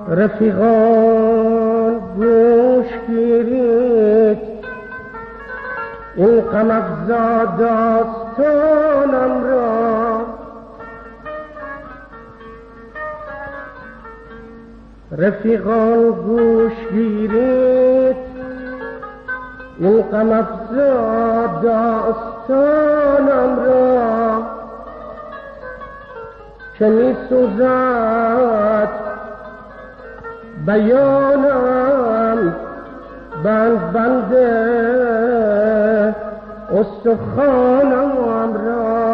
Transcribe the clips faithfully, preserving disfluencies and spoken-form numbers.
رفیقان گوش گیرید این غم افزا داستانم را، رفیقان گوش گیرید این غم افزا داستانم را که می سوزد بیانم بند بند استخوانم را.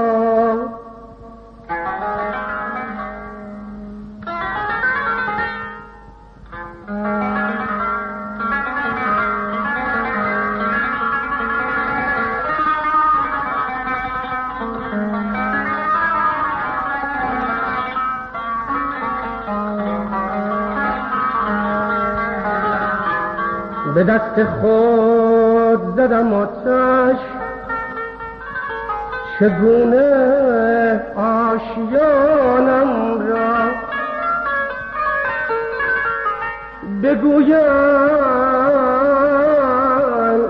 به دست خود زدم آتش، چگونه آشیانم را بگویم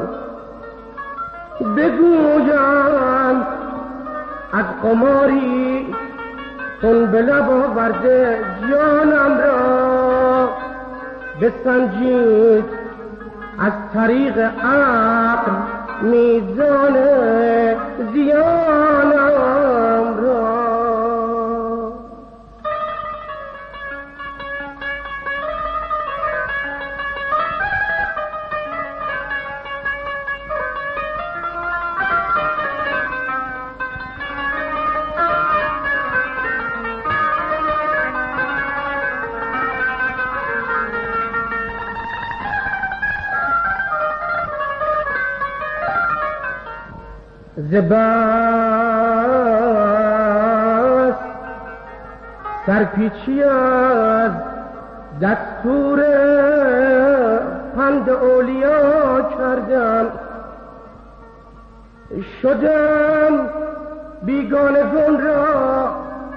بگویم از قماری خون به لب آورده جانم را، بسنجید از طریق عقل میزان زیانم را. زبست سرپیچی از دستور پند اولیا کردم، شدم بیگانگان را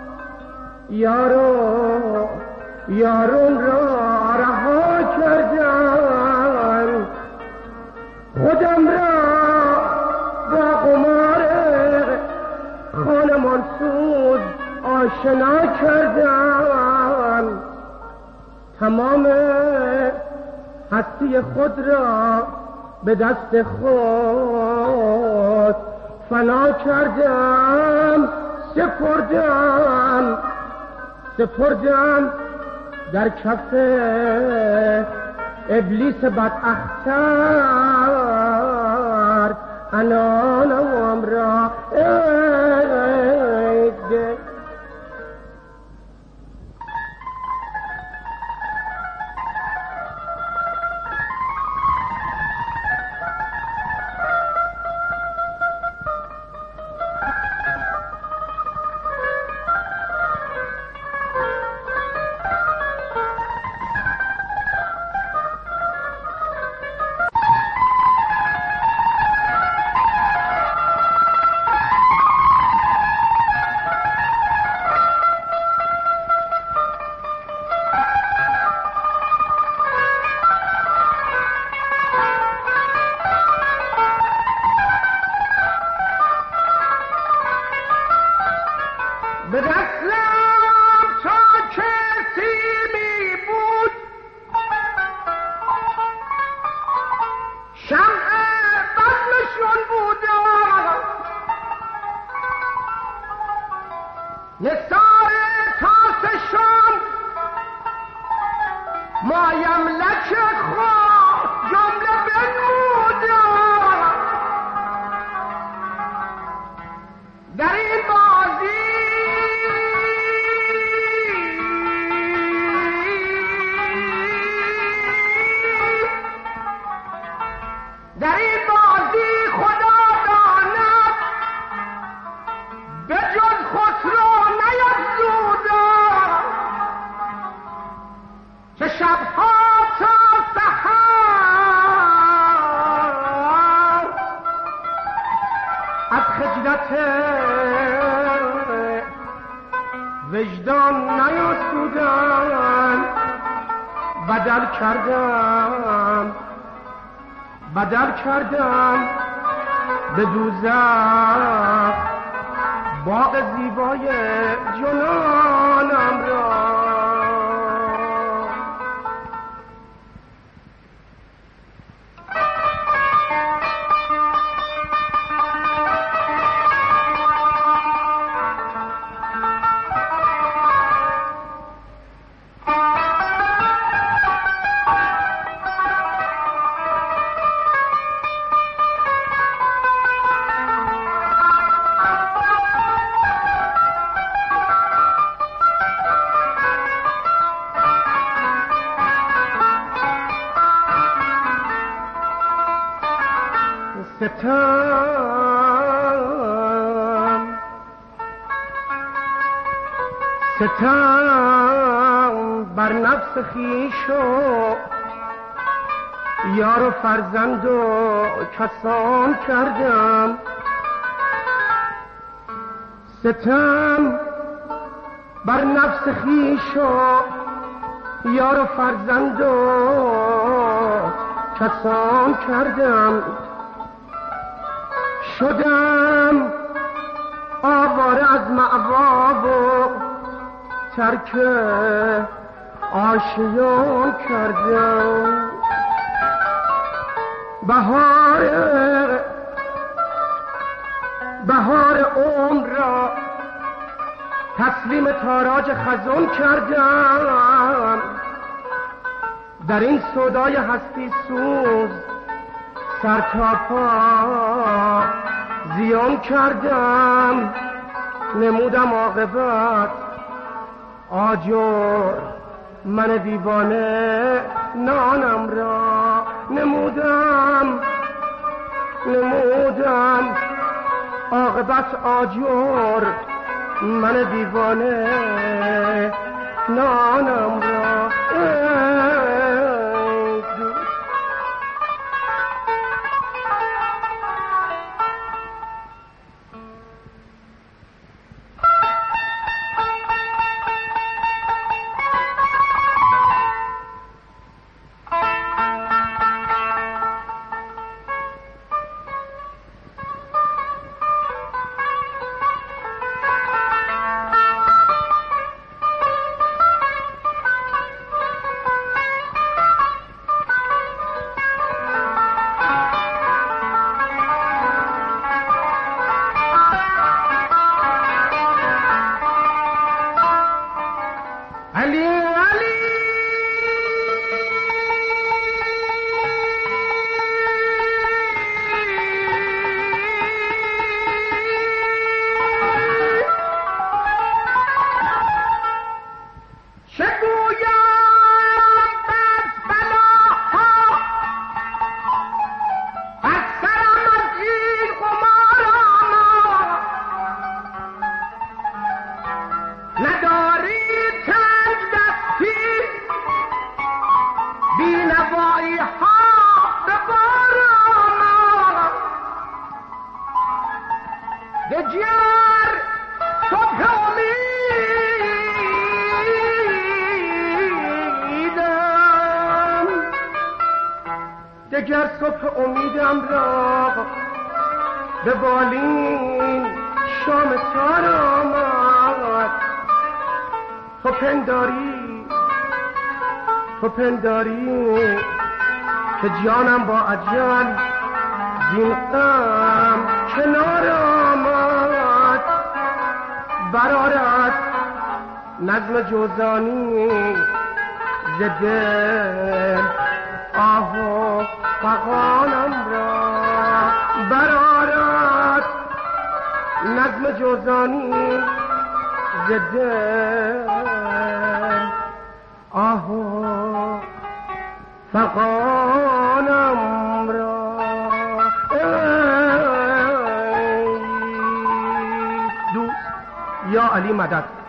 یارو یارون را رها کردم، خودم را با قمار خانمان سوز آشنا کردم، تمام هستی خود را به دست خود فنا کردم، سپردم سپردم در کف ابلیس بداختر انانم را. به دستم تا کسی می بود شمع بزمشون بودم، نثار تاسشان مایم لک خود جمله بنمودم، در این بازی در این بازی خدا داند به جز خسرو نیفزودم، که شبها تا سحر از خجلت وجدان نیاسودم، بدل کردم بدل کردم به دوزخ باغ زیبای جنانم را. ستم ستم بر نفس خویش و یار و فرزند و کسان کردم. ستم بر نفس خویش و یار و فرزند و کسان کردم. شدم آواره از مأوا و ترک آشیان کردم. بهار بهار عمر را تسلیم تاراج خزان کردم. در این سودای هستی سوز سر تا پا زیان کردم. نمودم عاقبت آجر من دیوانه نانم را. نمودم نمودم عاقبت آجر من دیوانه نانم را. دگر صبح امیدم را به بالین شام تار آمد. تو پنداری تو پنداری که جانم با اجل زین غم کنار آمد. برآرد نظم جوزانی ز دل آه و فغانم را. برآرد نظم جوزانی ز دل آه و فغانم را. دوست یا علی مدد.